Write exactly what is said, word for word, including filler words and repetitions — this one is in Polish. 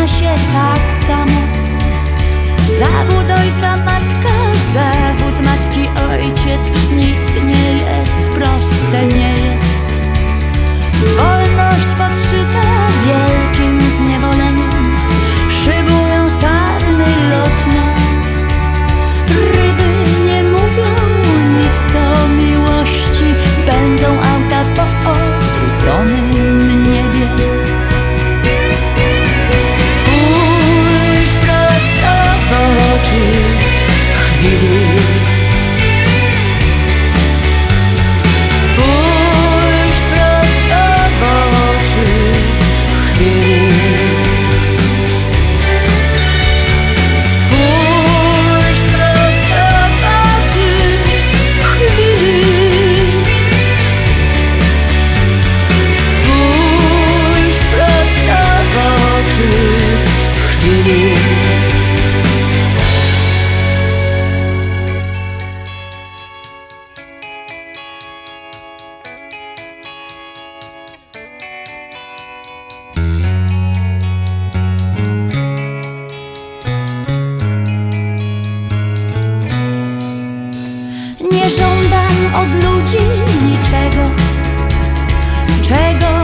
równa się tak samo. Zawód ojca matka, zawód matki ojciec. Nic nie jest proste, nie jest. Wolność podszyta wielkim zniewoleniem, szybują sarny lotne. Ryby nie mówią nic o miłości, pędzą auta po odwróconym niebie. Spójrz prosto w oczy chwili. Spójrz prosto w oczy chwili. Spójrz prosto w oczy chwili. Spójrz prosto w oczy chwili. Nie żądam od ludzi niczego, czego